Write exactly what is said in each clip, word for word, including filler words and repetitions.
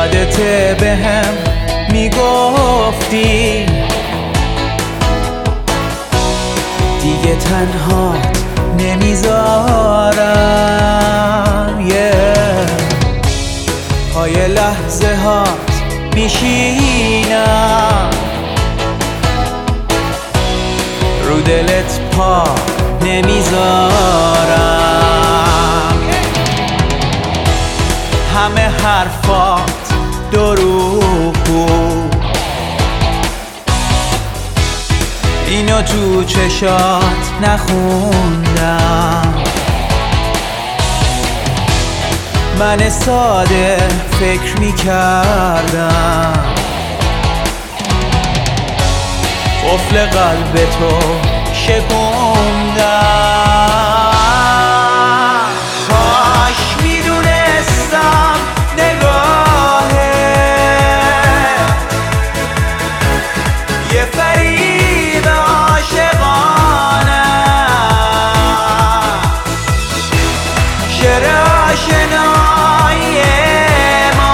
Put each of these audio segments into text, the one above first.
یادته به هم میگفتی دیگه تنهات نمیذارم yeah. پای لحظه هات میشینم رو دلت پا نمیذارم همه حرفات دروغ بود اینو تو چشات نخوندم من ساده فکر میکردم قفل قلب تو شکوندم کاش میدونستم نگاهه یه فریب عاشقانه شعر آشنایی ما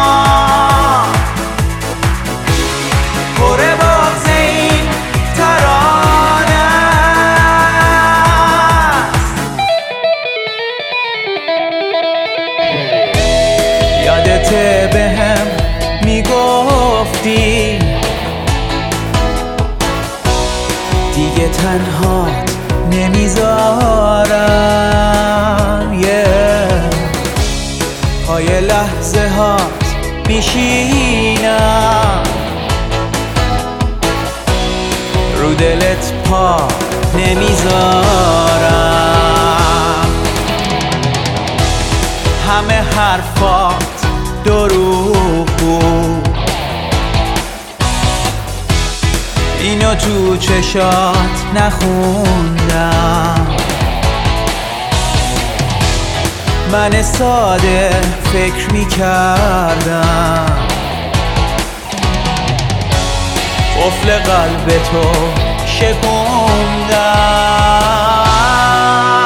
پر بغض این ترانه است. یادته به هم میگفتی دیگه تنهات نمیذارم yeah. پای لحظه هات میشینم رو دلت پا نمیذارم همه حرفات دروغ بود اینو تو چشات نخوندم من ساده فکر میکردم قفل قلب تو شکوندم